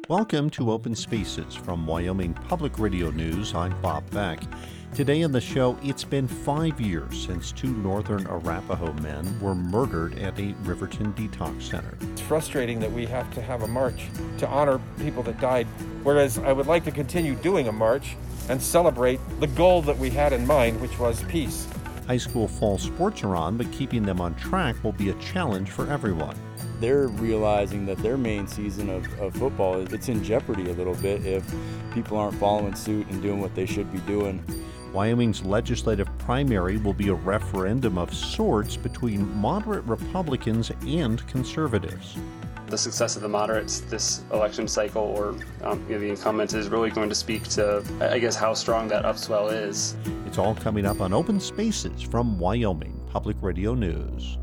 Welcome to Open Spaces from Wyoming Public Radio News. I'm Bob Beck. Today on the show, it's been 5 years since two northern Arapaho men were murdered at a Riverton detox center. It's frustrating that we have to have a march to honor people that died, whereas I would like to continue doing a march and celebrate the goal that we had in mind, which was peace. High school fall sports are on, but keeping them on track will be a challenge for everyone. They're realizing that their main season of football, it's in jeopardy a little bit if people aren't following suit and doing what they should be doing. Wyoming's legislative primary will be a referendum of sorts between moderate Republicans and conservatives. The success of the moderates this election cycle, or the incumbent, is really going to speak to, how strong that upswell is. It's all coming up on Open Spaces from Wyoming Public Radio News.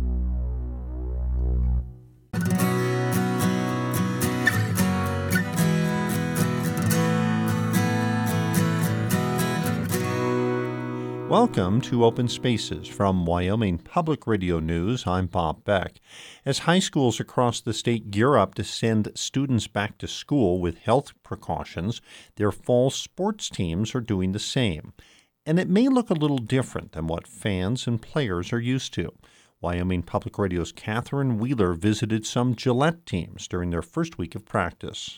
Welcome to Open Spaces from Wyoming Public Radio News. I'm Bob Beck. As high schools across the state gear up to send students back to school with health precautions, their fall sports teams are doing the same. And it may look a little different than what fans and players are used to. Wyoming Public Radio's Catherine Wheeler visited some Gillette teams during their first week of practice.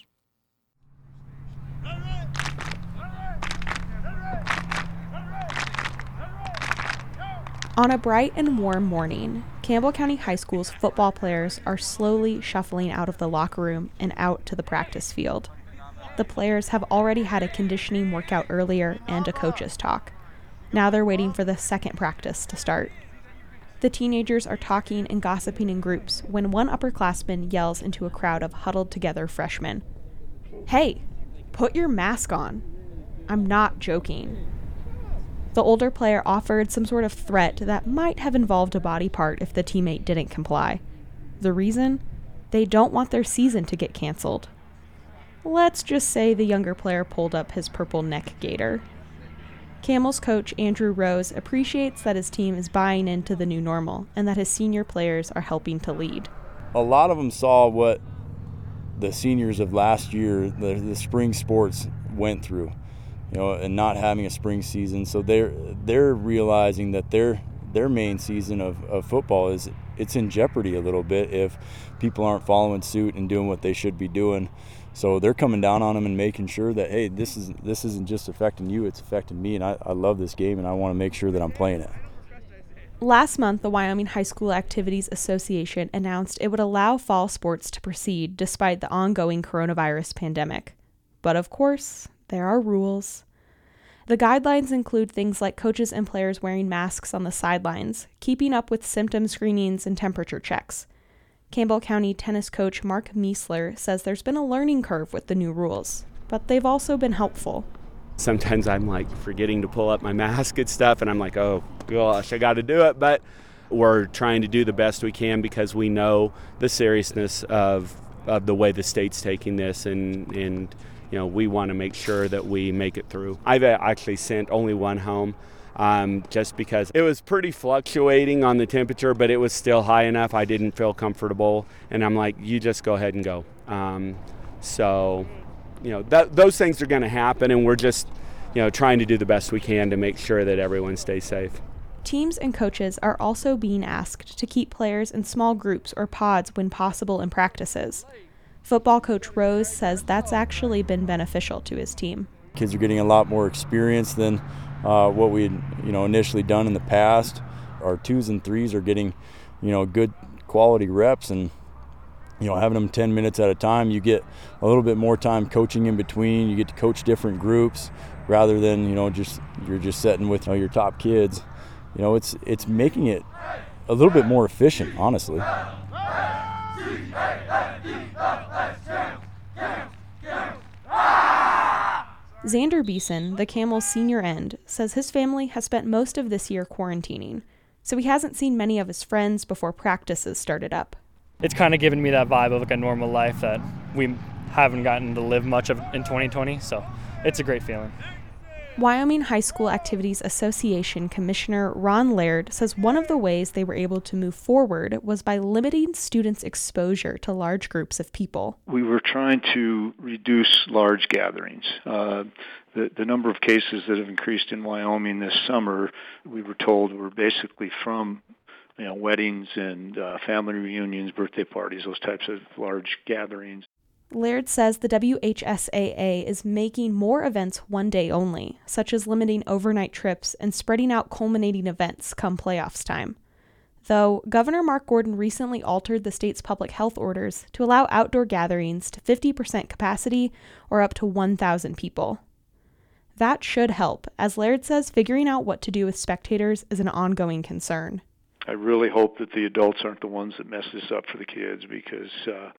On a bright and warm morning, Campbell County High School's football players are slowly shuffling out of the locker room and out to the practice field. The players have already had a conditioning workout earlier and a coach's talk. Now they're waiting for the second practice to start. The teenagers are talking and gossiping in groups when one upperclassman yells into a crowd of huddled together freshmen, "Hey, put your mask on." I'm not joking. The older player offered some sort of threat that might have involved a body part if the teammate didn't comply. The reason? They don't want their season to get canceled. Let's just say the younger player pulled up his purple neck gaiter. Camels coach Andrew Rose appreciates that his team is buying into the new normal and that his senior players are helping to lead. A lot of them saw what the seniors of last year, the spring sports, went through. And not having a spring season, so they're realizing that their main season of football it's in jeopardy a little bit if people aren't following suit and doing what they should be doing. So they're coming down on them and making sure that, hey, this isn't just affecting you, it's affecting me, and I love this game and I want to make sure that I'm playing it. Last month, the Wyoming High School Activities Association announced it would allow fall sports to proceed despite the ongoing coronavirus pandemic. But of course, there are rules. The guidelines include things like coaches and players wearing masks on the sidelines, keeping up with symptom screenings and temperature checks. Campbell County tennis coach Mark Meisler says there's been a learning curve with the new rules, but they've also been helpful. Sometimes I'm forgetting to pull up my mask and stuff, and I'm like, oh gosh, I got to do it. But we're trying to do the best we can because we know the seriousness of the way the state's taking this, and we want to make sure that we make it through. I've actually sent only one home just because it was pretty fluctuating on the temperature, but it was still high enough. I didn't feel comfortable, and I'm like, you just go ahead and go. Those things are going to happen, and we're just, trying to do the best we can to make sure that everyone stays safe. Teams and coaches are also being asked to keep players in small groups or pods when possible in practices. Football coach Rose says that's actually been beneficial to his team. Kids are getting a lot more experience than what we had, initially done in the past. Our 2s and 3s are getting, good quality reps, and having them 10 minutes at a time, you get a little bit more time coaching in between. You get to coach different groups rather than you're just sitting with your top kids. It's making it a little bit more efficient, honestly. Xander Beeson, the Camels' senior end, says his family has spent most of this year quarantining, so he hasn't seen many of his friends before practices started up. It's kind of given me that vibe of a normal life that we haven't gotten to live much of in 2020, so it's a great feeling. Wyoming High School Activities Association Commissioner Ron Laird says one of the ways they were able to move forward was by limiting students' exposure to large groups of people. We were trying to reduce large gatherings. The number of cases that have increased in Wyoming this summer, we were told, were basically from weddings and family reunions, birthday parties, those types of large gatherings. Laird says the WHSAA is making more events one day only, such as limiting overnight trips and spreading out culminating events come playoffs time. Though Governor Mark Gordon recently altered the state's public health orders to allow outdoor gatherings to 50% capacity or up to 1,000 people. That should help, as Laird says figuring out what to do with spectators is an ongoing concern. I really hope that the adults aren't the ones that mess this up for the kids, because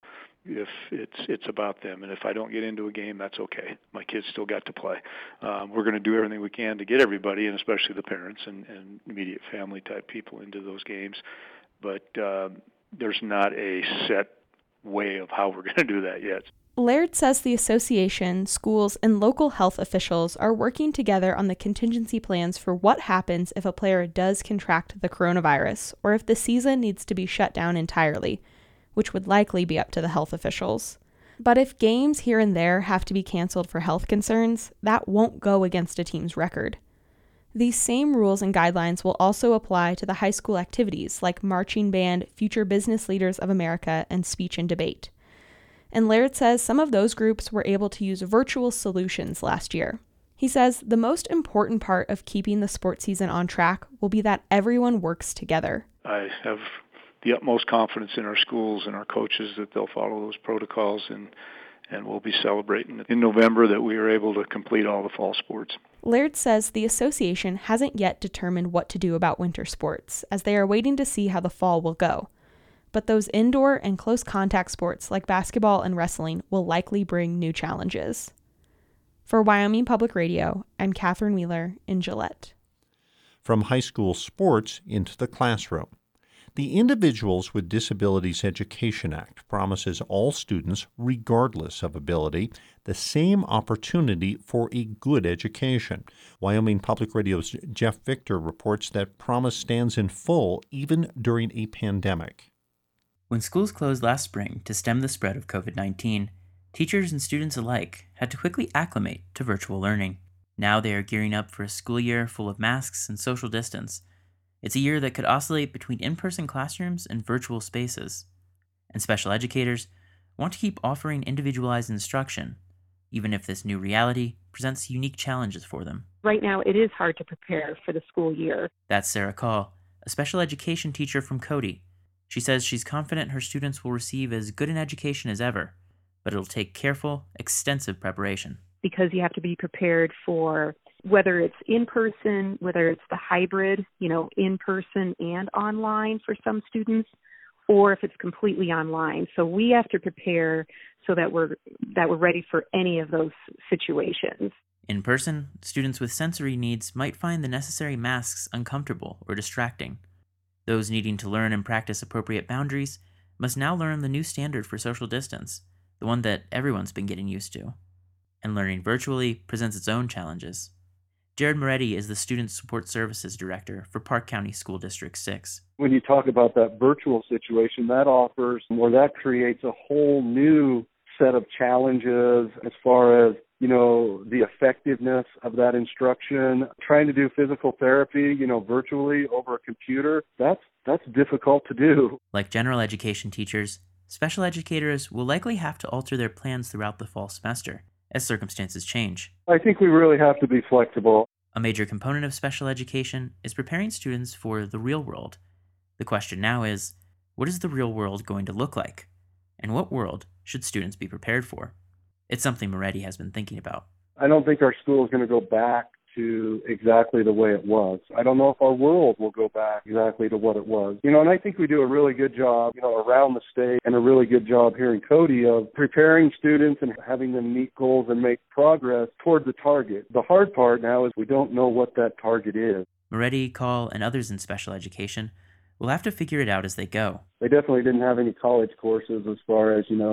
if it's about them, and if I don't get into a game, that's okay. My kids still got to play. We're going to do everything we can to get everybody, and especially the parents and immediate family type people, into those games. But there's not a set way of how we're going to do that yet. Laird says the association, schools, and local health officials are working together on the contingency plans for what happens if a player does contract the coronavirus, or if the season needs to be shut down entirely, which would likely be up to the health officials. But if games here and there have to be canceled for health concerns, that won't go against a team's record. These same rules and guidelines will also apply to the high school activities like marching band, Future Business Leaders of America, and speech and debate. And Laird says some of those groups were able to use virtual solutions last year. He says the most important part of keeping the sports season on track will be that everyone works together. I have the utmost confidence in our schools and our coaches that they'll follow those protocols, and we'll be celebrating in November that we were able to complete all the fall sports. Laird says the association hasn't yet determined what to do about winter sports, as they are waiting to see how the fall will go. But those indoor and close contact sports like basketball and wrestling will likely bring new challenges. For Wyoming Public Radio, I'm Catherine Wheeler in Gillette. From high school sports into the classroom. The Individuals with Disabilities Education Act promises all students, regardless of ability, the same opportunity for a good education. Wyoming Public Radio's Jeff Victor reports that promise stands in full even during a pandemic. When schools closed last spring to stem the spread of COVID-19, teachers and students alike had to quickly acclimate to virtual learning. Now they are gearing up for a school year full of masks and social distance. It's a year that could oscillate between in-person classrooms and virtual spaces. And special educators want to keep offering individualized instruction, even if this new reality presents unique challenges for them. Right now, it is hard to prepare for the school year. That's Sarah Call, a special education teacher from Cody. She says she's confident her students will receive as good an education as ever, but it'll take careful, extensive preparation. Because you have to be prepared for whether it's in person, whether it's the hybrid, in person and online for some students, or if it's completely online. So we have to prepare so that we're ready for any of those situations. In person, students with sensory needs might find the necessary masks uncomfortable or distracting. Those needing to learn and practice appropriate boundaries must now learn the new standard for social distance, the one that everyone's been getting used to. And learning virtually presents its own challenges. Jared Moretti is the Student Support Services Director for Park County School District 6. When you talk about that virtual situation, that creates a whole new set of challenges as far as the effectiveness of that instruction. Trying to do physical therapy, virtually over a computer, that's difficult to do. Like general education teachers, special educators will likely have to alter their plans throughout the fall semester as circumstances change. I think we really have to be flexible. A major component of special education is preparing students for the real world. The question now is, what is the real world going to look like? And what world should students be prepared for? It's something Moretti has been thinking about. I don't think our school is going to go back to exactly the way it was. I don't know if our world will go back exactly to what it was. And I think we do a really good job, around the state, and a really good job here in Cody of preparing students and having them meet goals and make progress toward the target. The hard part now is we don't know what that target is. Moretti, Call, and others in special education will have to figure it out as they go. They definitely didn't have any college courses as far as,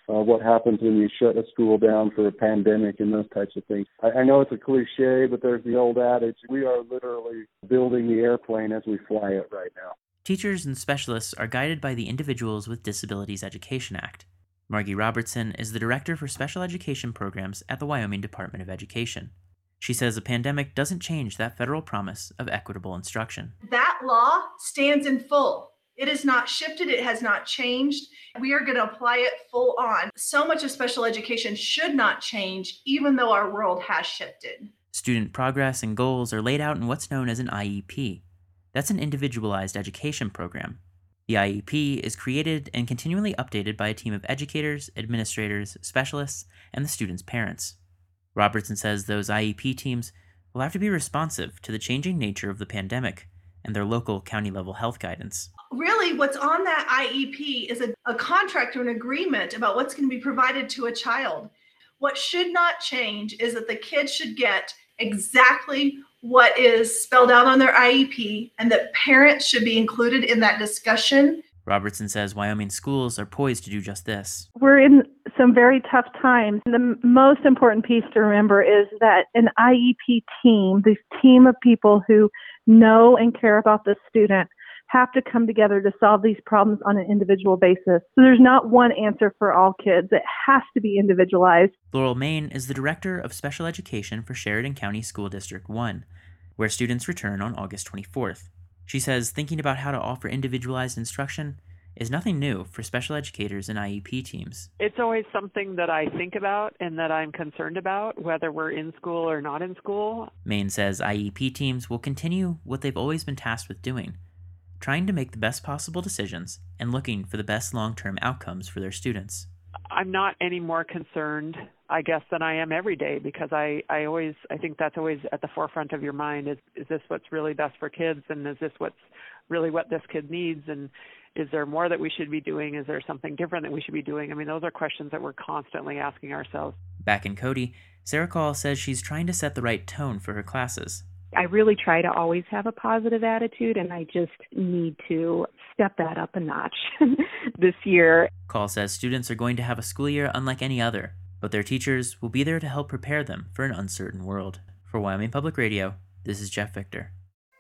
what happens when you shut a school down for a pandemic and those types of things. I know it's a cliche, but there's the old adage, we are literally building the airplane as we fly it right now. Teachers and specialists are guided by the Individuals with Disabilities Education Act. Margie Robertson is the Director for Special Education Programs at the Wyoming Department of Education. She says a pandemic doesn't change that federal promise of equitable instruction. That law stands in full. It is not shifted. It has not changed. We are going to apply it full on. So much of special education should not change, even though our world has shifted. Student progress and goals are laid out in what's known as an IEP. That's an individualized education program. The IEP is created and continually updated by a team of educators, administrators, specialists, and the students' parents. Robertson says those IEP teams will have to be responsive to the changing nature of the pandemic and their local county-level health guidance. Really, what's on that IEP is a contract or an agreement about what's going to be provided to a child. What should not change is that the kids should get exactly what is spelled out on their IEP, and that parents should be included in that discussion. Robertson says Wyoming schools are poised to do just this. We're in some very tough times. The most important piece to remember is that an IEP team, this team of people who know and care about the student, have to come together to solve these problems on an individual basis. So there's not one answer for all kids. It has to be individualized. Laurel Main is the Director of Special Education for Sheridan County School District 1, where students return on August 24th. She says thinking about how to offer individualized instruction is nothing new for special educators and IEP teams. It's always something that I think about and that I'm concerned about, whether we're in school or not in school. Main says IEP teams will continue what they've always been tasked with doing, trying to make the best possible decisions and looking for the best long-term outcomes for their students. I'm not any more concerned, I guess, than I am every day, because I think that's always at the forefront of your mind. Is this what's really best for kids, and is this what's really what this kid needs, and is there more that we should be doing? Is there something different that we should be doing? I mean, those are questions that we're constantly asking ourselves. Back in Cody, Sarah Call says she's trying to set the right tone for her classes. I really try to always have a positive attitude, and I just need to step that up a notch this year. Call says students are going to have a school year unlike any other, but their teachers will be there to help prepare them for an uncertain world. For Wyoming Public Radio, this is Jeff Victor.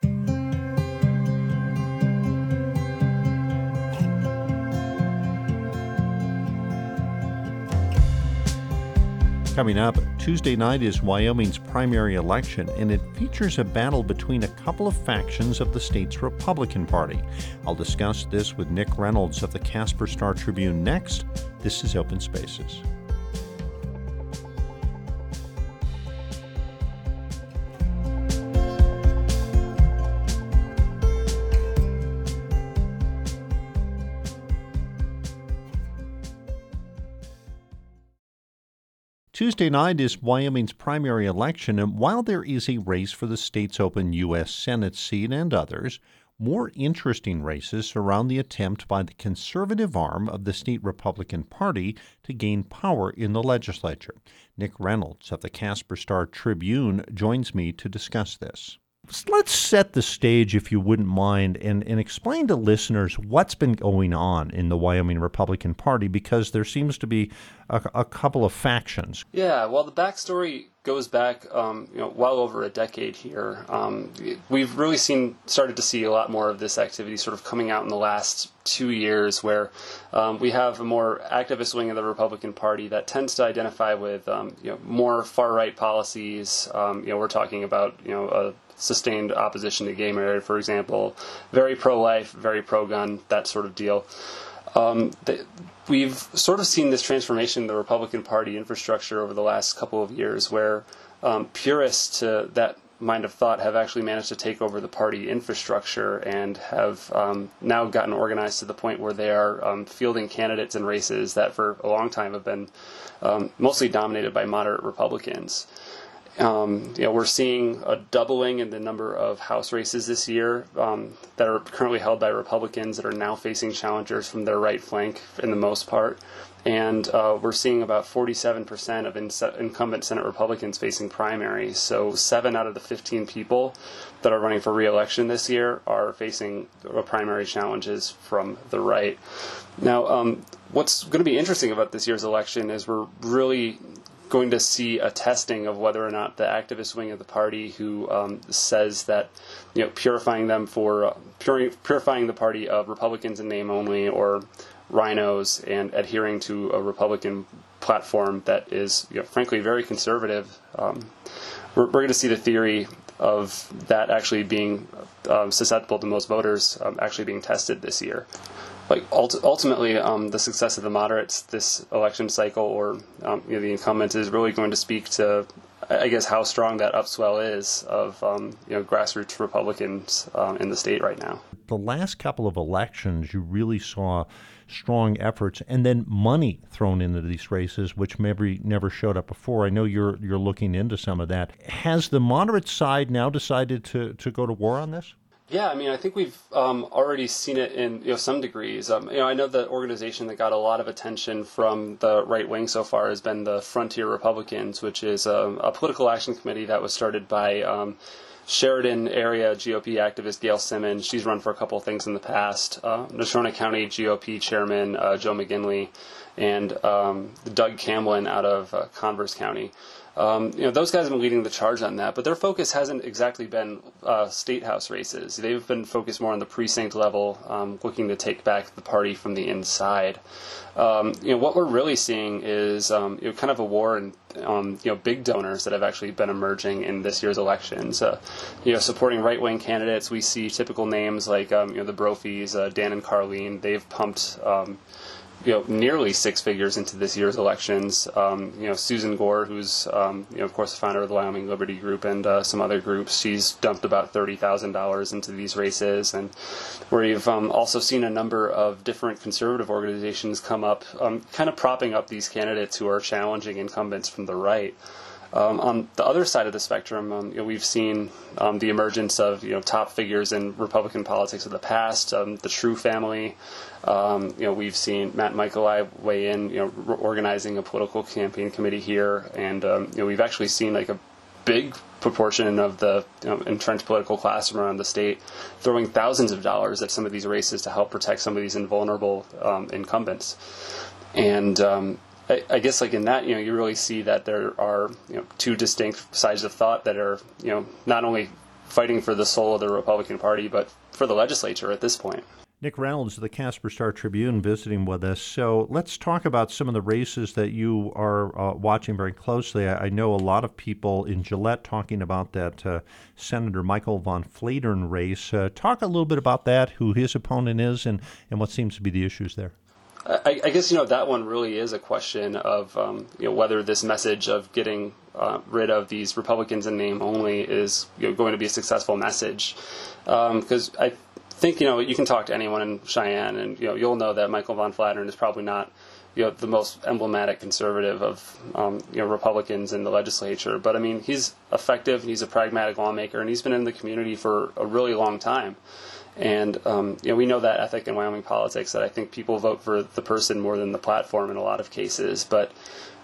Coming up, Tuesday night is Wyoming's primary election, and it features a battle between a couple of factions of the state's Republican Party. I'll discuss this with Nick Reynolds of the Casper Star Tribune next. This is Open Spaces. Tuesday night is Wyoming's primary election, and while there is a race for the state's open U.S. Senate seat and others, more interesting races surround the attempt by the conservative arm of the state Republican Party to gain power in the legislature. Nick Reynolds of the Casper Star Tribune joins me to discuss this. Let's set the stage, if you wouldn't mind, and explain to listeners what's been going on in the Wyoming Republican Party, because there seems to be a couple of factions. Yeah, well, the backstory goes back, well over a decade here. We've really started to see a lot more of this activity sort of coming out in the last 2 years, where we have a more activist wing of the Republican Party that tends to identify with, more far-right policies. We're talking about, a sustained opposition to gay marriage, for example, very pro-life, very pro-gun, that sort of deal. We've sort of seen this transformation in the Republican Party infrastructure over the last couple of years, where purists to that mind of thought have actually managed to take over the party infrastructure and have now gotten organized to the point where they are fielding candidates in races that for a long time have been mostly dominated by moderate Republicans. We're seeing a doubling in the number of House races this year that are currently held by Republicans that are now facing challengers from their right flank in the most part. And we're seeing about 47% of incumbent Senate Republicans facing primaries. So 7 out of the 15 people that are running for re-election this year are facing primary challenges from the right. Now, what's going to be interesting about this year's election is we're really going to see a testing of whether or not the activist wing of the party, who says that purifying the party of Republicans in name only or rhinos and adhering to a Republican platform that is frankly very conservative, we're going to see the theory of that actually being susceptible to most voters actually being tested this year. Like ultimately, the success of the moderates this election cycle, or the incumbents, is really going to speak to, I guess, how strong that upswell is of grassroots Republicans in the state right now. The last couple of elections, you really saw strong efforts and then money thrown into these races, which maybe never showed up before. I know you're looking into some of that. Has the moderate side now decided to go to war on this? Yeah, I mean, I think we've already seen it in some degrees. I know the organization that got a lot of attention from the right wing so far has been the Frontier Republicans, which is a political action committee that was started by Sheridan area GOP activist Gail Simmons. She's run for a couple of things in the past. Natrona County GOP chairman Joe McGinley, and Doug Camlin out of Converse County. Those guys have been leading the charge on that, but their focus hasn't exactly been state house races. They've been focused more on the precinct level, looking to take back the party from the inside. What we're really seeing is kind of a war in big donors that have actually been emerging in this year's elections. Supporting right-wing candidates, we see typical names like the Brophies, Dan and Carlene. They've pumped nearly 6 figures into this year's elections. Susan Gore, who's, of course, the founder of the Wyoming Liberty Group and some other groups, she's dumped about $30,000 into these races. And we've also seen a number of different conservative organizations come up, kind of propping up these candidates who are challenging incumbents from the right. On the other side of the spectrum, we've seen the emergence of top figures in Republican politics of the past, the True family. We've seen Matt Michaeli weigh in, organizing a political campaign committee here, and we've actually seen like a big proportion of the entrenched political class around the state throwing thousands of dollars at some of these races to help protect some of these invulnerable incumbents. And I guess like in that, you really see that there are, two distinct sides of thought that are, not only fighting for the soul of the Republican Party, but for the legislature at this point. Nick Reynolds of the Casper Star-Tribune visiting with us. So let's talk about some of the races that you are watching very closely. I know a lot of people in Gillette talking about that Senator Michael von Flatern race. Talk a little bit about that, who his opponent is, and what seems to be the issues there. I guess, that one really is a question of, whether this message of getting rid of these Republicans in name only is going to be a successful message. Because I think, you can talk to anyone in Cheyenne and, you'll know that Michael von Flatern is probably not, the most emblematic conservative of, Republicans in the legislature. But, I mean, he's effective, he's a pragmatic lawmaker, and he's been in the community for a really long time. And, we know that ethic in Wyoming politics, that I think people vote for the person more than the platform in a lot of cases. But,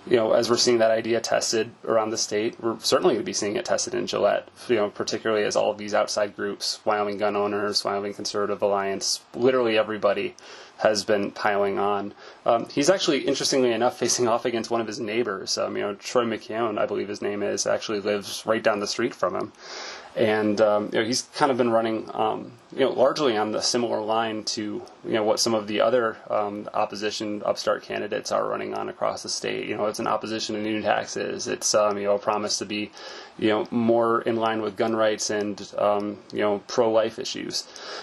as we're seeing that idea tested around the state, we're certainly going to be seeing it tested in Gillette, particularly as all of these outside groups, Wyoming Gun Owners, Wyoming Conservative Alliance, literally everybody has been piling on. He's actually, interestingly enough, facing off against one of his neighbors. Troy McKeown, I believe his name is, actually lives right down the street from him. And he's kind of been running, largely on the similar line to, what some of the other opposition upstart candidates are running on across the state. It's an opposition to new taxes. It's, a promise to be, more in line with gun rights and, pro-life issues.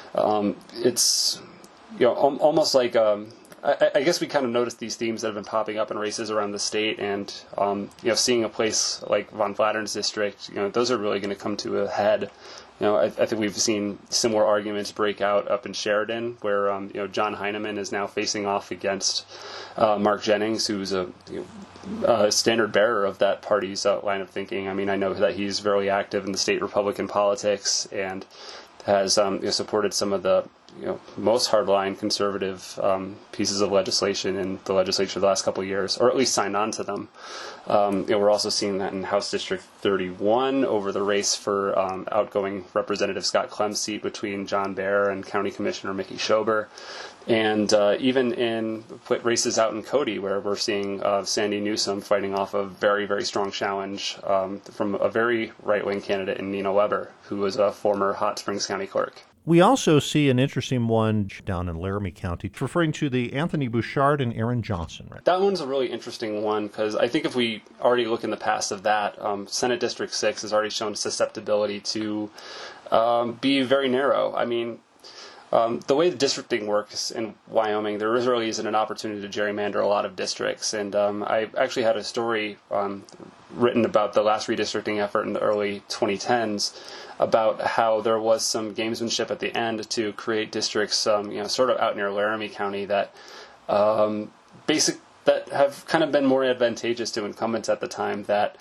It's, almost like I guess we kind of noticed these themes that have been popping up in races around the state, and seeing a place like von Flatern's district, those are really going to come to a head I think we've seen similar arguments break out up in Sheridan, where John Heineman is now facing off against Mark Jennings, who's a standard bearer of that party's line of thinking. I mean, I know that he's very active in the state Republican politics and has supported some of the most hardline conservative pieces of legislation in the legislature the last couple of years, or at least signed on to them. We're also seeing that in House District 31 over the race for outgoing Representative Scott Clem's seat between John Baer and County Commissioner Mickey Schober. And even in races out in Cody, where we're seeing Sandy Newsom fighting off a very, very strong challenge from a very right-wing candidate in Nina Weber, who was a former Hot Springs County clerk. We also see an interesting one down in Laramie County, referring to the Anthony Bouchard and Aaron Johnson. Right? That one's a really interesting one because I think if we already look in the past of that, Senate District 6 has already shown susceptibility to be very narrow. I mean, the way the districting works in Wyoming, there really isn't an opportunity to gerrymander a lot of districts. And I actually had a story written about the last redistricting effort in the early 2010s about how there was some gamesmanship at the end to create districts, sort of out near Laramie County that that have kind of been more advantageous to incumbents at the time that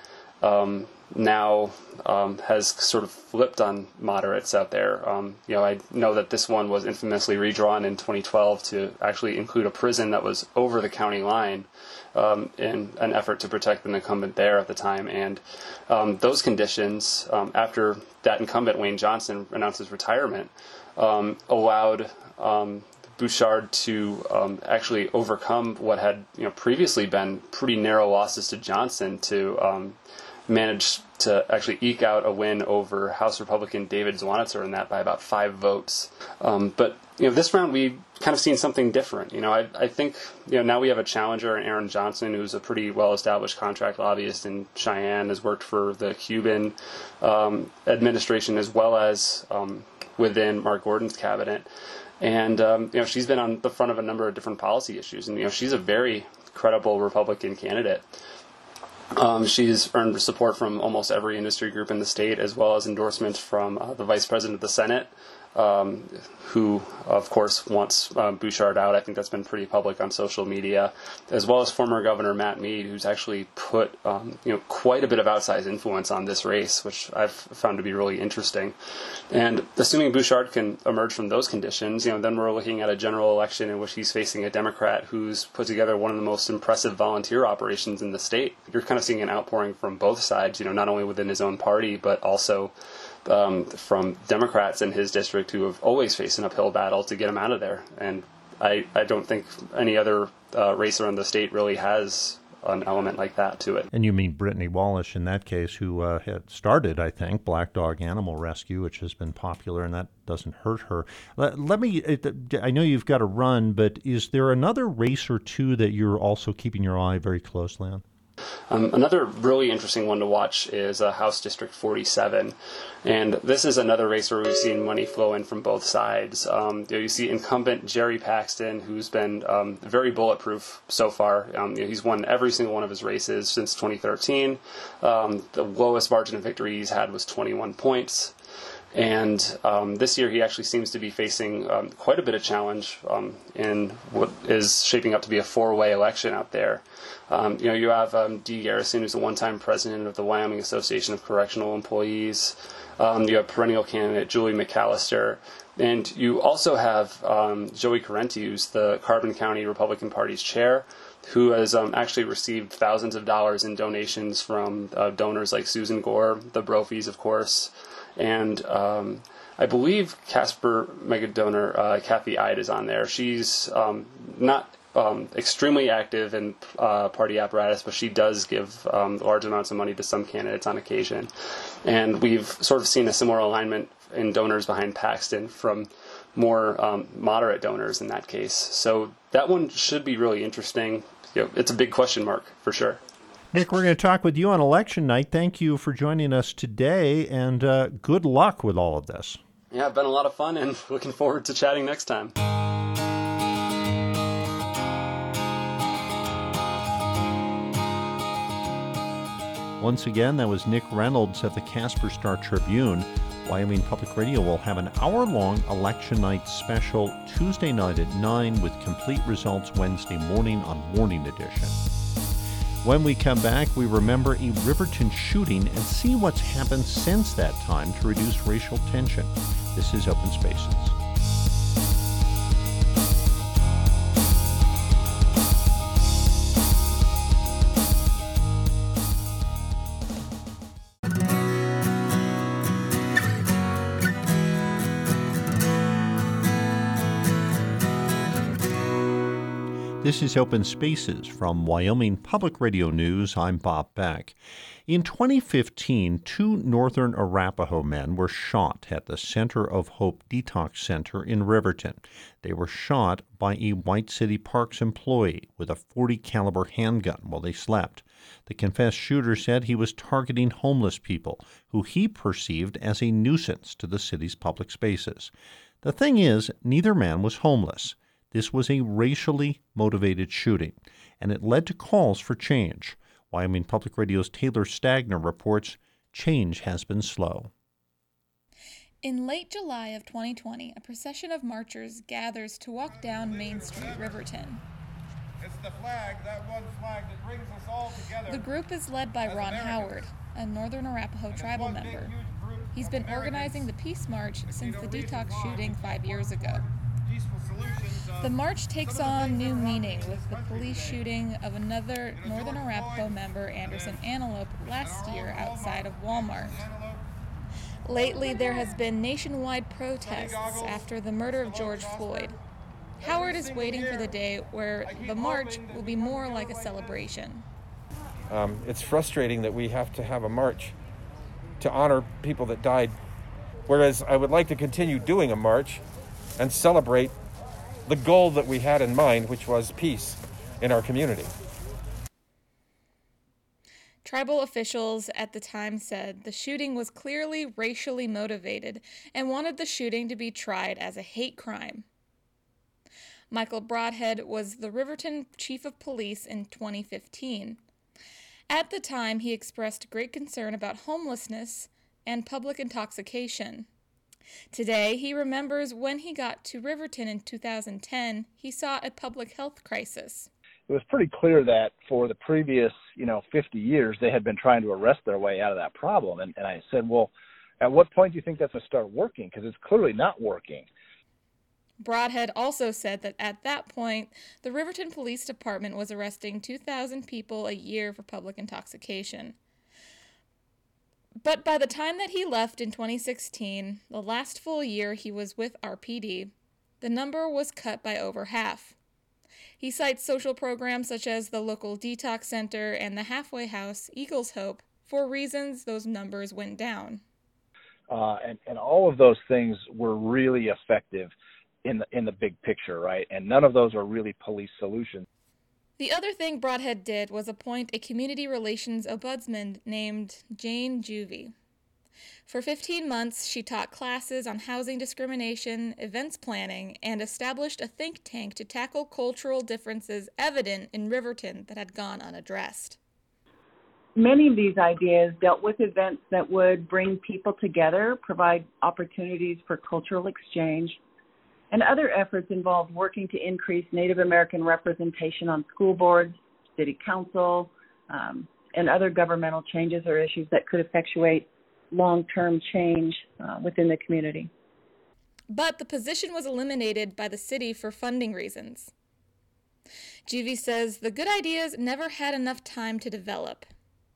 now has sort of flipped on moderates out there. I know that this one was infamously redrawn in 2012 to actually include a prison that was over the county line in an effort to protect an incumbent there at the time. And those conditions, after that incumbent, Wayne Johnson, announced his retirement, allowed Bouchard to actually overcome what had previously been pretty narrow losses to Johnson to managed to actually eke out a win over House Republican David Zwanitzer in that by about 5 votes. But this round we kind of seen something different. I think now we have a challenger in Aaron Johnson, who's a pretty well-established contract lobbyist in Cheyenne, has worked for the Cuban administration as well as within Mark Gordon's cabinet. And she's been on the front of a number of different policy issues, and she's a very credible Republican candidate. She's earned support from almost every industry group in the state, as well as endorsements from the Vice President of the Senate, who, of course, wants Bouchard out. I think that's been pretty public on social media, as well as former Governor Matt Mead, who's actually put quite a bit of outsized influence on this race, which I've found to be really interesting. And assuming Bouchard can emerge from those conditions, then we're looking at a general election in which he's facing a Democrat who's put together one of the most impressive volunteer operations in the state. You're kind of seeing an outpouring from both sides, not only within his own party, but also from Democrats in his district who have always faced an uphill battle to get him out of there. And I don't think any other race around the state really has an element like that to it. And you mean Brittany Wallish in that case, who had started, I think, Black Dog Animal Rescue, which has been popular, and that doesn't hurt her. Let me, I know you've got to run, but is there another race or two that you're also keeping your eye very closely on? Another really interesting one to watch is House District 47, and this is another race where we've seen money flow in from both sides. You see incumbent Jerry Paxton, who's been very bulletproof so far. He's won every single one of his races since 2013. The lowest margin of victory he's had was 21 points. And this year he actually seems to be facing quite a bit of challenge in what is shaping up to be a 4-way election out there. You have Dee Garrison, who's the one-time president of the Wyoming Association of Correctional Employees. You have perennial candidate Julie McAllister. And you also have Joey Correnti, who's the Carbon County Republican Party's chair, who has actually received thousands of dollars in donations from donors like Susan Gore, the Brophies, of course, and I believe Casper mega donor Kathy Ide is on there. She's not extremely active in party apparatus, but she does give large amounts of money to some candidates on occasion. And we've sort of seen a similar alignment in donors behind Paxton from more moderate donors in that case. So that one should be really interesting. It's a big question mark for sure. Nick, we're going to talk with you on election night. Thank you for joining us today, and good luck with all of this. Yeah, it's been a lot of fun, and looking forward to chatting next time. Once again, that was Nick Reynolds at the Casper Star Tribune. Wyoming Public Radio will have an hour-long election night special Tuesday night at 9 with complete results Wednesday morning on Morning Edition. When we come back, we remember a Riverton shooting and see what's happened since that time to reduce racial tension. This is Open Spaces. This is Open Spaces from Wyoming Public Radio News. I'm Bob Beck. In 2015, 2 Northern Arapaho men were shot at the Center of Hope Detox Center in Riverton. They were shot by a White City Parks employee with a .40 caliber handgun while they slept. The confessed shooter said he was targeting homeless people who he perceived as a nuisance to the city's public spaces. The thing is, neither man was homeless. This was a racially motivated shooting, and it led to calls for change. Wyoming Public Radio's Taylor Stagner reports change has been slow. In late July of 2020, a procession of marchers gathers to walk down Main Street, Riverton. It's the flag, that one flag that brings us all together. The group is led by Ron Howard, a Northern Arapaho tribal member. He's been organizing the Peace March since the detox shooting 5 years ago. The march takes on new meaning with the police shooting of another Northern Arapaho member, Anderson Antelope, last year outside of Walmart. Lately, there has been nationwide protests after the murder of George Floyd. Howard is waiting for the day where the march will be more like a celebration. It's frustrating that we have to have a march to honor people that died, whereas I would like to continue doing a march and celebrate the goal that we had in mind, which was peace in our community. Tribal officials at the time said the shooting was clearly racially motivated and wanted the shooting to be tried as a hate crime. Michael Broadhead was the Riverton Chief of Police in 2015. At the time, he expressed great concern about homelessness and public intoxication. Today, he remembers when he got to Riverton in 2010, he saw a public health crisis. It was pretty clear that for the previous, 50 years, they had been trying to arrest their way out of that problem. And I said, well, at what point do you think that's going to start working? Because it's clearly not working. Broadhead also said that at that point, the Riverton Police Department was arresting 2,000 people a year for public intoxication. But by the time that he left in 2016, the last full year he was with RPD, the number was cut by over half. He cites social programs such as the local detox center and the halfway house, Eagles Hope, for reasons those numbers went down. And all of those things were really effective in the big picture, right? And none of those are really police solutions. The other thing Broadhead did was appoint a community relations ombudsman named Jane Juvie. For 15 months, she taught classes on housing discrimination, events planning, and established a think tank to tackle cultural differences evident in Riverton that had gone unaddressed. Many of these ideas dealt with events that would bring people together, provide opportunities for cultural exchange, and other efforts involved working to increase Native American representation on school boards, city council, and other governmental changes or issues that could effectuate long-term change within the community. But the position was eliminated by the city for funding reasons. Juvie says the good ideas never had enough time to develop.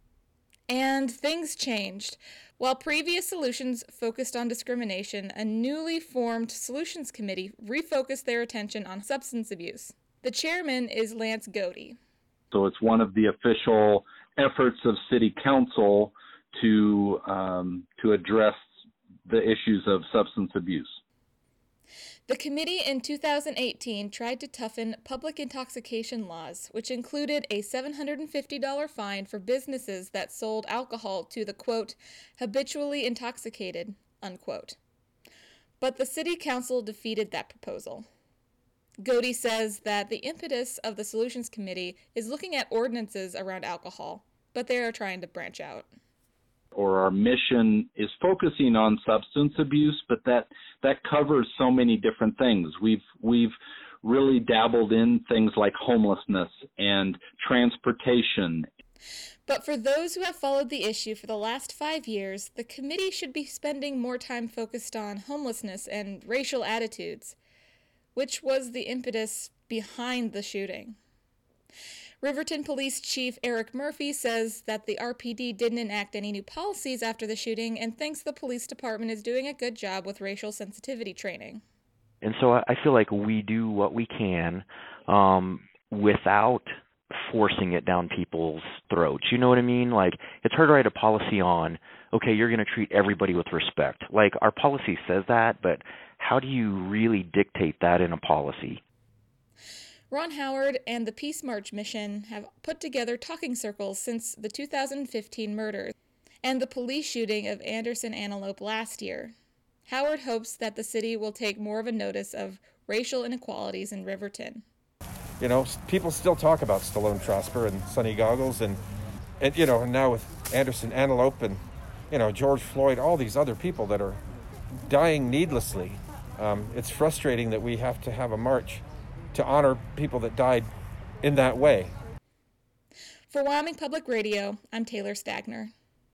And things changed. While previous solutions focused on discrimination, a newly formed solutions committee refocused their attention on substance abuse. The chairman is Lance Godey. So it's one of the official efforts of City Council to address the issues of substance abuse. The committee in 2018 tried to toughen public intoxication laws, which included a $750 fine for businesses that sold alcohol to the, quote, habitually intoxicated, unquote. But the city council defeated that proposal. Godey says that the impetus of the Solutions Committee is looking at ordinances around alcohol, but they are trying to branch out. or our mission is focusing on substance abuse, but that covers so many different things. We've really dabbled in things like homelessness and transportation. But for those who have followed the issue for the last 5 years, the committee should be spending more time focused on homelessness and racial attitudes, which was the impetus behind the shooting. Riverton Police Chief Eric Murphy says that the RPD didn't enact any new policies after the shooting and thinks the police department is doing a good job with racial sensitivity training. And so I feel like we do what we can without forcing it down people's throats. You know what I mean? Like, it's hard to write a policy on, okay, you're going to treat everybody with respect. Like, our policy says that, but how do you really dictate that in a policy? Ron Howard and the Peace March mission have put together talking circles since the 2015 murders and the police shooting of Anderson Antelope last year. Howard hopes that the city will take more of a notice of racial inequalities in Riverton. You know, people still talk about Stallone Trosper and Sonny Goggles and now with Anderson Antelope and, George Floyd, all these other people that are dying needlessly. It's frustrating that we have to have a march to honor people that died in that way. For Wyoming Public Radio, I'm Taylor Stagner.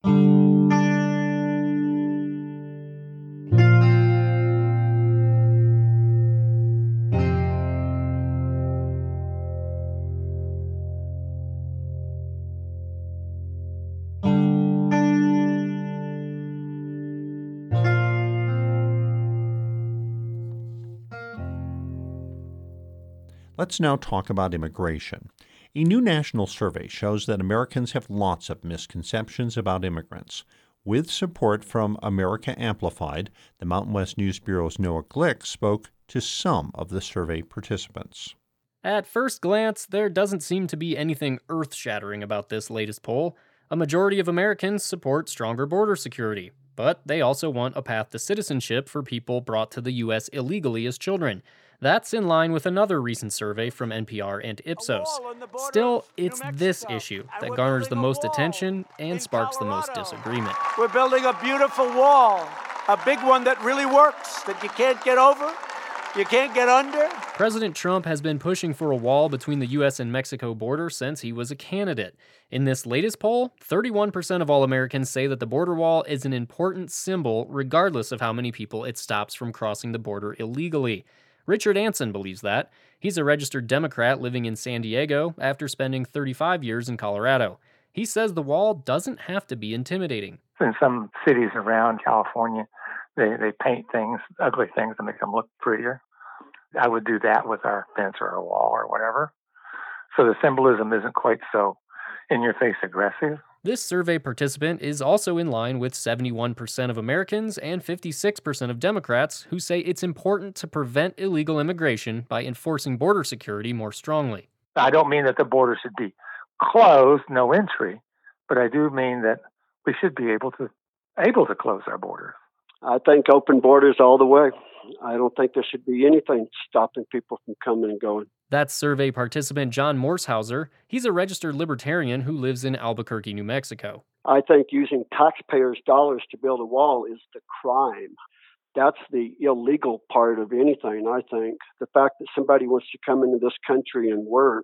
Let's now talk about immigration. A new national survey shows that Americans have lots of misconceptions about immigrants. With support from America Amplified, the Mountain West News Bureau's Noah Glick spoke to some of the survey participants. At first glance, there doesn't seem to be anything earth-shattering about this latest poll. A majority of Americans support stronger border security, but they also want a path to citizenship for people brought to the U.S. illegally as children. That's in line with another recent survey from NPR and Ipsos. Still, it's this issue that garners the most attention and sparks the most disagreement. We're building a beautiful wall, a big one that really works, that you can't get over, you can't get under. President Trump has been pushing for a wall between the U.S. and Mexico border since he was a candidate. In this latest poll, 31% of all Americans say that the border wall is an important symbol, regardless of how many people it stops from crossing the border illegally. Richard Anson believes that. He's a registered Democrat living in San Diego after spending 35 years in Colorado. He says the wall doesn't have to be intimidating. In some cities around California, they paint things, ugly things, to make them look prettier. I would do that with our fence or our wall or whatever. So the symbolism isn't quite so in-your-face aggressive. This survey participant is also in line with 71% of Americans and 56% of Democrats who say it's important to prevent illegal immigration by enforcing border security more strongly. I don't mean that the border should be closed, no entry, but I do mean that we should be able to close our borders. I think open borders all the way. I don't think there should be anything stopping people from coming and going. That's survey participant John Morshauser. He's a registered libertarian who lives in Albuquerque, New Mexico. I think using taxpayers' dollars to build a wall is the crime. That's the illegal part of anything, I think. The fact that somebody wants to come into this country and work,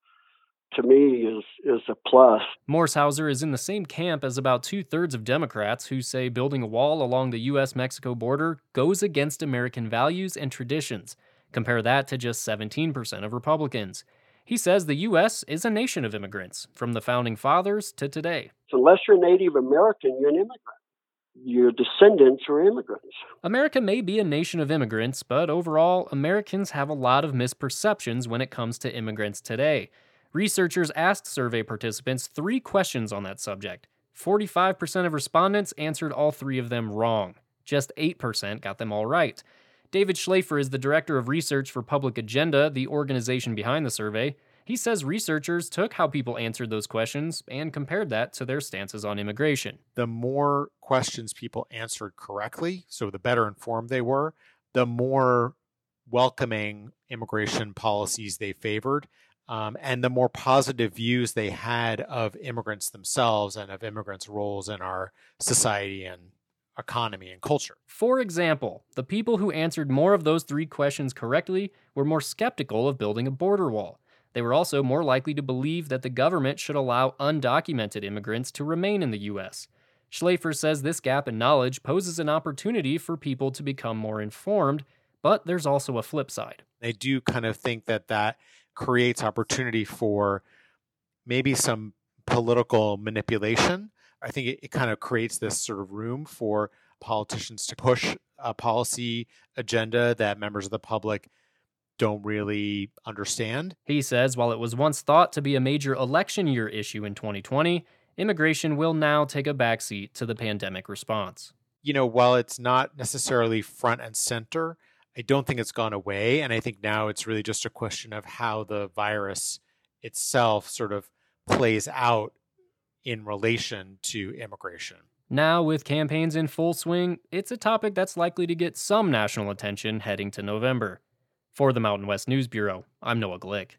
to me, is a plus. Morshauser is in the same camp as about 2/3 of Democrats who say building a wall along the U.S.-Mexico border goes against American values and traditions. Compare that to just 17% of Republicans. He says the U.S. is a nation of immigrants, from the Founding Fathers to today. So unless you're Native American, you're an immigrant. Your descendants are immigrants. America may be a nation of immigrants, but overall, Americans have a lot of misperceptions when it comes to immigrants today. Researchers asked survey participants 3 questions on that subject. 45% of respondents answered all 3 of them wrong. Just 8% got them all right. David Schlafer is the director of research for Public Agenda, the organization behind the survey. He says researchers took how people answered those questions and compared that to their stances on immigration. The more questions people answered correctly, so the better informed they were, the more welcoming immigration policies they favored. and the more positive views they had of immigrants themselves and of immigrants' roles in our society and economy and culture. For example, the people who answered more of those 3 questions correctly were more skeptical of building a border wall. They were also more likely to believe that the government should allow undocumented immigrants to remain in the U.S. Schlafer says this gap in knowledge poses an opportunity for people to become more informed, but there's also a flip side. They do kind of think that that creates opportunity for maybe some political manipulation. I think it kind of creates this sort of room for politicians to push a policy agenda that members of the public don't really understand. He says while it was once thought to be a major election year issue in 2020, immigration will now take a backseat to the pandemic response. While it's not necessarily front and center, I don't think it's gone away. And I think now it's really just a question of how the virus itself sort of plays out in relation to immigration. Now, with campaigns in full swing, it's a topic that's likely to get some national attention heading to November. For the Mountain West News Bureau, I'm Noah Glick.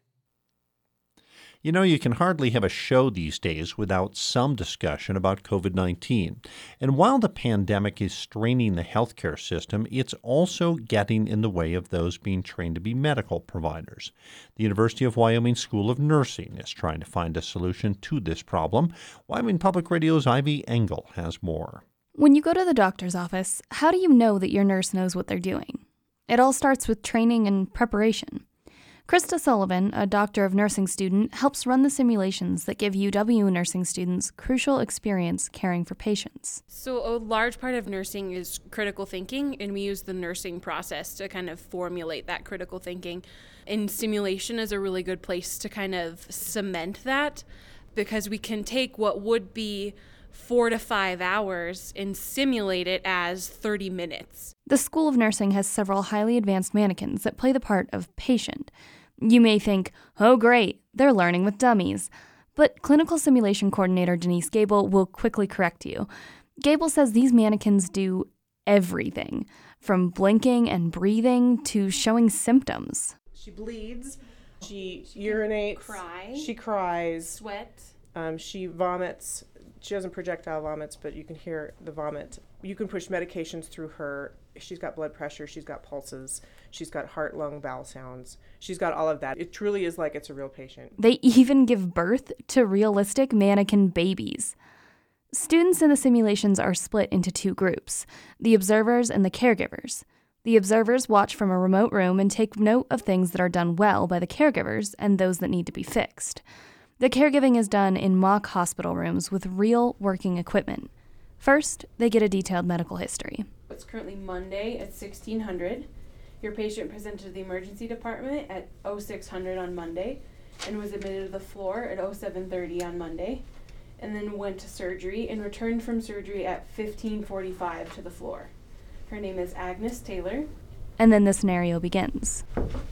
You can hardly have a show these days without some discussion about COVID-19. And while the pandemic is straining the healthcare system, it's also getting in the way of those being trained to be medical providers. The University of Wyoming School of Nursing is trying to find a solution to this problem. Wyoming Public Radio's Ivy Engel has more. When you go to the doctor's office, how do you know that your nurse knows what they're doing? It all starts with training and preparation. Krista Sullivan, a Doctor of Nursing student, helps run the simulations that give UW nursing students crucial experience caring for patients. So a large part of nursing is critical thinking, and we use the nursing process to kind of formulate that critical thinking. And simulation is a really good place to kind of cement that, because we can take what would be 4 to 5 hours and simulate it as 30 minutes. The School of Nursing has several highly advanced mannequins that play the part of patient. You may think, oh great, they're learning with dummies. But clinical simulation coordinator Denise Gable will quickly correct you. Gable says these mannequins do everything, from blinking and breathing to showing symptoms. She bleeds, she urinates, she cries, sweat, she vomits. She doesn't projectile vomits, but you can hear the vomit. You can push medications through her. She's got blood pressure. She's got pulses. She's got heart, lung, bowel sounds. She's got all of that. It truly is like it's a real patient. They even give birth to realistic mannequin babies. Students in the simulations are split into 2 groups, the observers and the caregivers. The observers watch from a remote room and take note of things that are done well by the caregivers and those that need to be fixed. The caregiving is done in mock hospital rooms with real working equipment. First, they get a detailed medical history. It's currently Monday at 1600. Your patient presented to the emergency department at 0600 on Monday and was admitted to the floor at 0730 on Monday, and then went to surgery and returned from surgery at 1545 to the floor. Her name is Agnes Taylor. And then the scenario begins.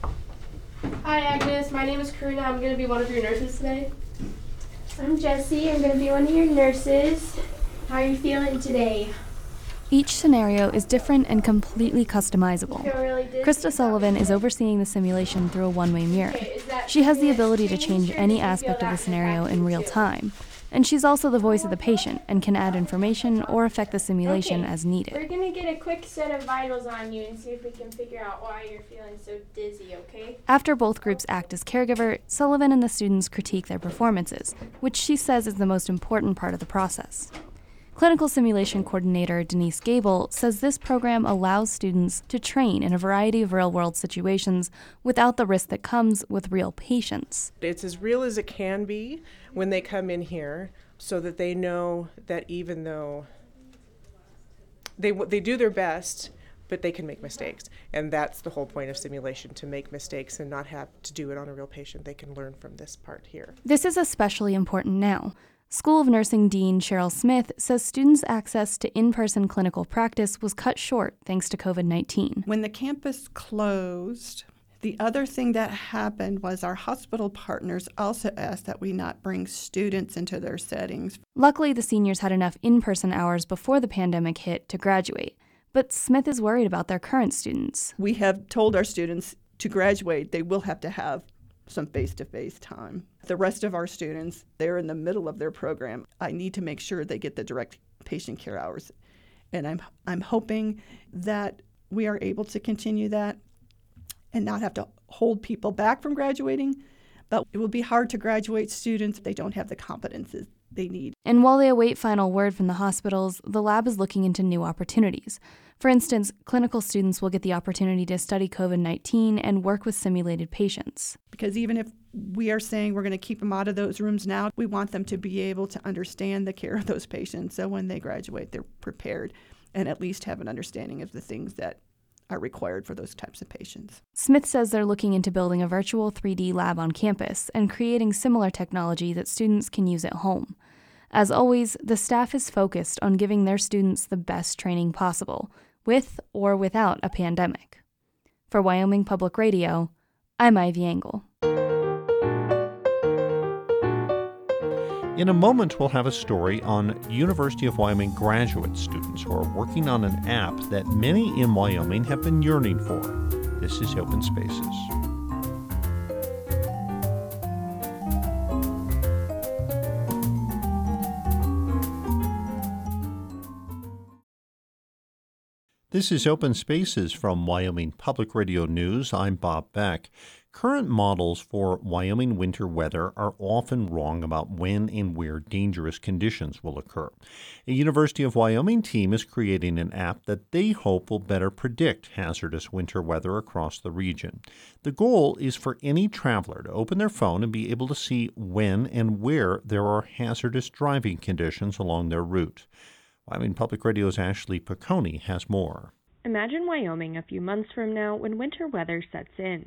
Hi Agnes, my name is Karina. I'm going to be one of your nurses today. I'm Jessie. I'm going to be one of your nurses. How are you feeling today? Each scenario is different and completely customizable. Really Krista Sullivan is overseeing the simulation through a one-way mirror. She has the ability to change any aspect of the scenario in real time. And she's also the voice of the patient and can add information or affect the simulation as needed. We're going to get a quick set of vitals on you and see if we can figure out why you're feeling so dizzy, okay? After both groups act as caregiver, Sullivan and the students critique their performances, which she says is the most important part of the process. Clinical simulation coordinator Denise Gable says this program allows students to train in a variety of real-world situations without the risk that comes with real patients. It's as real as it can be when they come in here, so that they know that even though they do their best, but they can make mistakes. And that's the whole point of simulation, to make mistakes and not have to do it on a real patient. They can learn from this part here. This is especially important now. School of Nursing Dean Cheryl Smith says students' access to in-person clinical practice was cut short thanks to COVID-19. When the campus closed, the other thing that happened was our hospital partners also asked that we not bring students into their settings. Luckily, the seniors had enough in-person hours before the pandemic hit to graduate, but Smith is worried about their current students. We have told our students to graduate, they will have to have some face-to-face time. The rest of our students, they're in the middle of their program. I need to make sure they get the direct patient care hours. And I'm hoping that we are able to continue that and not have to hold people back from graduating. But it will be hard to graduate students if they don't have the competencies they need. And while they await final word from the hospitals, the lab is looking into new opportunities. For instance, clinical students will get the opportunity to study COVID-19 and work with simulated patients. Because even if we are saying we're going to keep them out of those rooms now, we want them to be able to understand the care of those patients, so when they graduate, they're prepared and at least have an understanding of the things that are required for those types of patients. Smith says they're looking into building a virtual 3D lab on campus and creating similar technology that students can use at home. As always, the staff is focused on giving their students the best training possible, with or without a pandemic. For Wyoming Public Radio, I'm Ivy Engel. In a moment, we'll have a story on University of Wyoming graduate students who are working on an app that many in Wyoming have been yearning for. This is Open Spaces. This is Open Spaces from Wyoming Public Radio News. I'm Bob Beck. Current models for Wyoming winter weather are often wrong about when and where dangerous conditions will occur. A University of Wyoming team is creating an app that they hope will better predict hazardous winter weather across the region. The goal is for any traveler to open their phone and be able to see when and where there are hazardous driving conditions along their route. Wyoming Public Radio's Ashley Piccone has more. Imagine Wyoming a few months from now when winter weather sets in.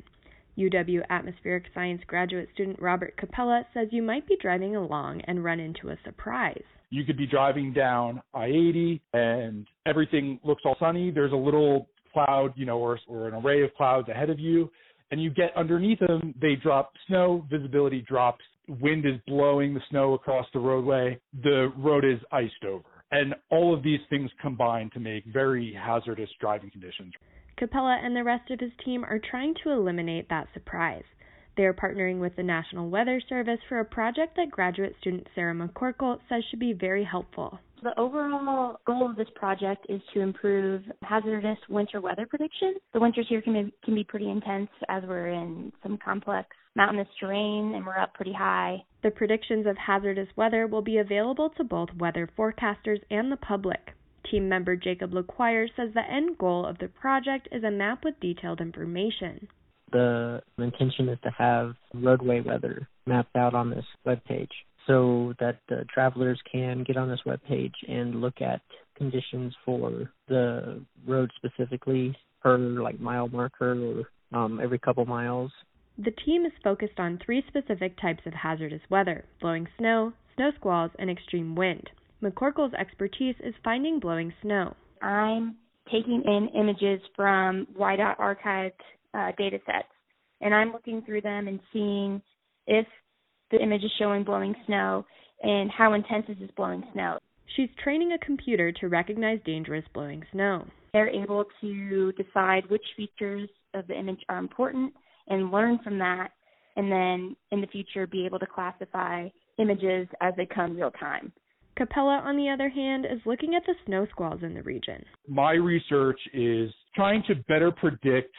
UW Atmospheric Science graduate student Robert Capella says you might be driving along and run into a surprise. You could be driving down I-80 and everything looks all sunny. There's a little cloud, or an array of clouds ahead of you, and you get underneath them, they drop snow, visibility drops, wind is blowing the snow across the roadway, the road is iced over. And all of these things combine to make very hazardous driving conditions. Capella and the rest of his team are trying to eliminate that surprise. They are partnering with the National Weather Service for a project that graduate student Sarah McCorkle says should be very helpful. The overall goal of this project is to improve hazardous winter weather prediction. The winters here can be pretty intense as we're in some complex mountainous terrain and we're up pretty high. The predictions of hazardous weather will be available to both weather forecasters and the public. Team member Jacob LeQuire says the end goal of the project is a map with detailed information. The intention is to have roadway weather mapped out on this webpage so that the travelers can get on this webpage and look at conditions for the road specifically per mile marker or every couple miles. The team is focused on 3 specific types of hazardous weather: blowing snow, snow squalls, and extreme wind. McCorkle's expertise is finding blowing snow. I'm taking in images from WYDOT archived data sets, and I'm looking through them and seeing if the image is showing blowing snow and how intense is this blowing snow. She's training a computer to recognize dangerous blowing snow. They're able to decide which features of the image are important and learn from that, and then in the future be able to classify images as they come real time. Capella, on the other hand, is looking at the snow squalls in the region. My research is trying to better predict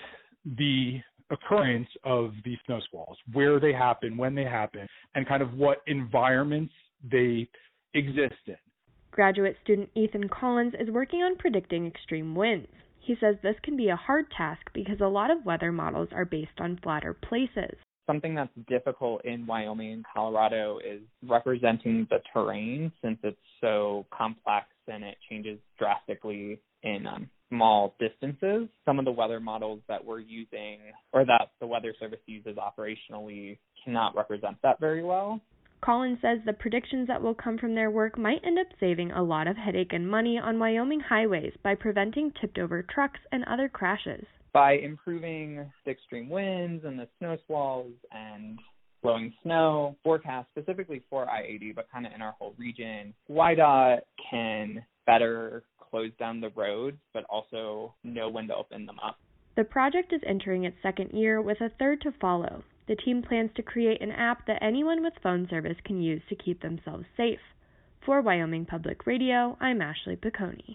the occurrence of these snow squalls, where they happen, when they happen, and kind of what environments they exist in. Graduate student Ethan Collins is working on predicting extreme winds. He says this can be a hard task because a lot of weather models are based on flatter places. Something that's difficult in Wyoming and Colorado is representing the terrain, since it's so complex and it changes drastically in small distances. Some of the weather models that we're using, or that the Weather Service uses operationally, cannot represent that very well. Collins says the predictions that will come from their work might end up saving a lot of headache and money on Wyoming highways by preventing tipped-over trucks and other crashes. By improving the extreme winds and the snow squalls and blowing snow forecast specifically for I-80, but kind of in our whole region, WYDOT can better close down the roads, but also know when to open them up. The project is entering its second year with a third to follow. The team plans to create an app that anyone with phone service can use to keep themselves safe. For Wyoming Public Radio, I'm Ashley Piccone.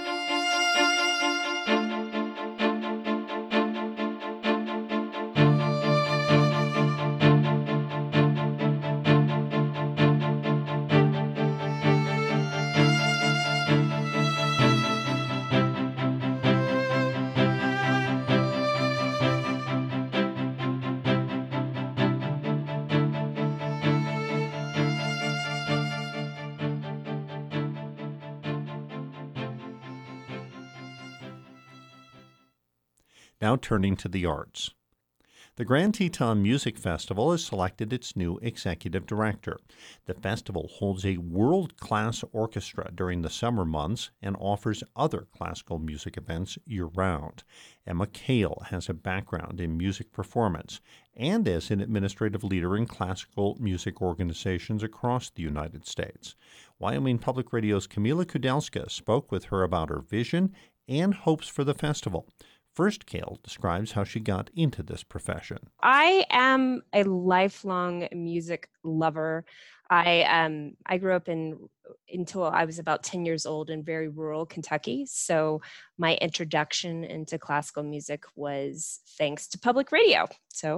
Now turning to the arts. The Grand Teton Music Festival has selected its new executive director. The festival holds a world-class orchestra during the summer months and offers other classical music events year-round. Emma Kale has a background in music performance and as an administrative leader in classical music organizations across the United States. Wyoming Public Radio's Camila Kudelska spoke with her about her vision and hopes for the festival. First, Kale describes how she got into this profession. I am a lifelong music lover. I grew up until I was about 10 years old in very rural Kentucky. So my introduction into classical music was thanks to public radio. So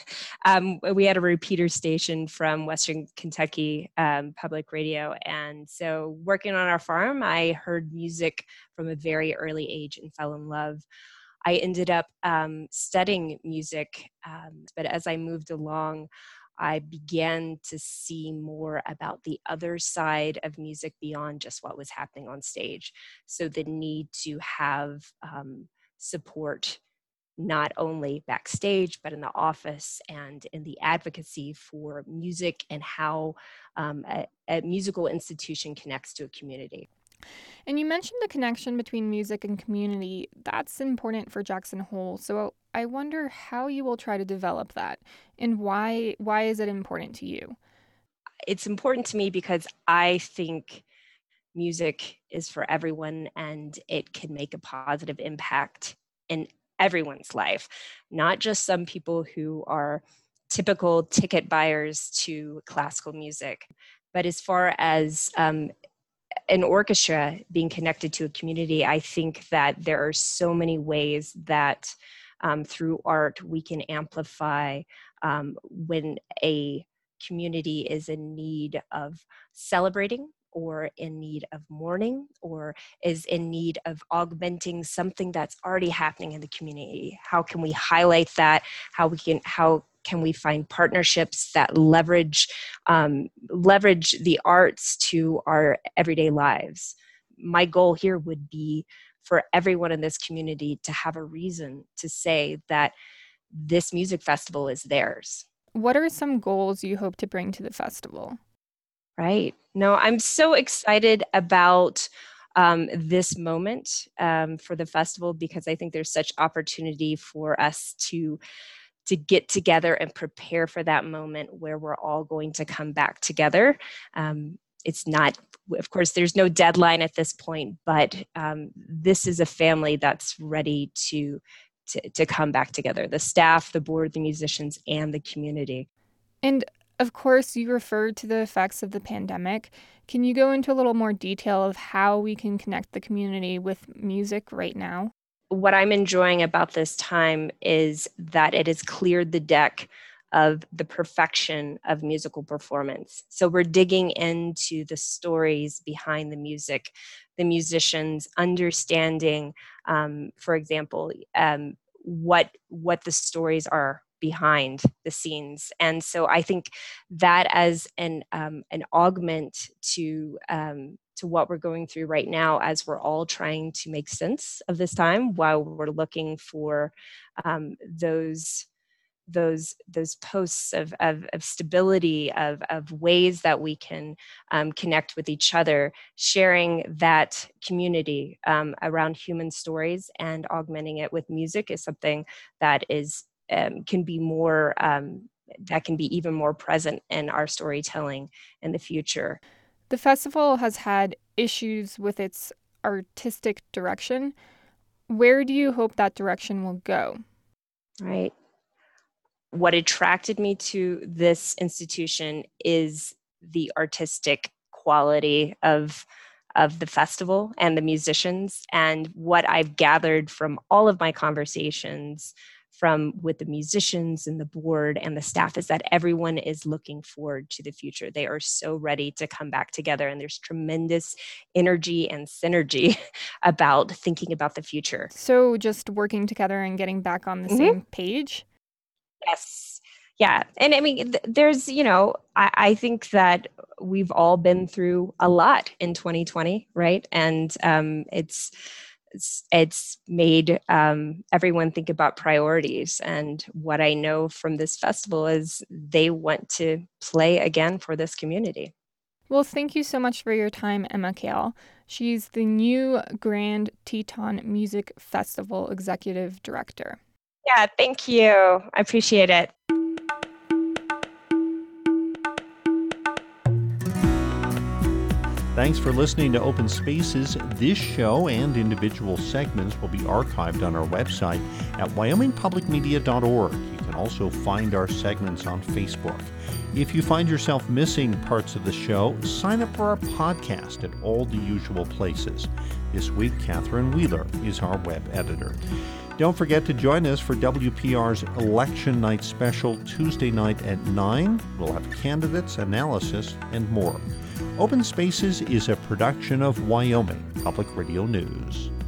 we had a repeater station from Western Kentucky Public Radio. And so working on our farm, I heard music from a very early age and fell in love. I ended up studying music, but as I moved along, I began to see more about the other side of music beyond just what was happening on stage. So the need to have support not only backstage, but in the office and in the advocacy for music and how a musical institution connects to a community. And you mentioned the connection between music and community. That's important for Jackson Hole. So I wonder how you will try to develop that and why is it important to you? It's important to me because I think music is for everyone and it can make a positive impact in everyone's life, not just some people who are typical ticket buyers to classical music. But as far as an orchestra being connected to a community, I think that there are so many ways that through art we can amplify when a community is in need of celebrating or in need of mourning or is in need of augmenting something that's already happening in the community. How can we highlight that? How can we find partnerships that leverage the arts to our everyday lives? My goal here would be for everyone in this community to have a reason to say that this music festival is theirs. What are some goals you hope to bring to the festival? Right. No, I'm so excited about this moment for the festival because I think there's such opportunity for us to get together and prepare for that moment where we're all going to come back together. It's not, of course, there's no deadline at this point, but this is a family that's ready to come back together. The staff, the board, the musicians, and the community. And of course, you referred to the effects of the pandemic. Can you go into a little more detail of how we can connect the community with music right now? What I'm enjoying about this time is that it has cleared the deck of the perfection of musical performance. So we're digging into the stories behind the music, the musicians understanding, for example, what the stories are behind the scenes. And so I think that as an augment to what we're going through right now, as we're all trying to make sense of this time while we're looking for those posts of stability, of ways that we can connect with each other, sharing that community around human stories and augmenting it with music is something that is can be more that can be even more present in our storytelling in the future. The festival has had issues with its artistic direction. Where do you hope that direction will go? Right. What attracted me to this institution is the artistic quality of the festival and the musicians. And what I've gathered from all of my conversations with the musicians and the board and the staff is that everyone is looking forward to the future. They are so ready to come back together, and there's tremendous energy and synergy about thinking about the future. So just working together and getting back on the same page? Yes. Yeah. And I mean, there's, I think that we've all been through a lot in 2020, right? And it's made everyone think about priorities. And what I know from this festival is they want to play again for this community. Well, thank you so much for your time, Emma Kale. She's the new Grand Teton Music Festival Executive Director. Yeah, thank you. I appreciate it. Thanks for listening to Open Spaces. This show and individual segments will be archived on our website at wyomingpublicmedia.org. You can also find our segments on Facebook. If you find yourself missing parts of the show, sign up for our podcast at all the usual places. This week, Catherine Wheeler is our web editor. Don't forget to join us for WPR's Election Night Special Tuesday night at 9. We'll have candidates, analysis, and more. Open Spaces is a production of Wyoming Public Radio News.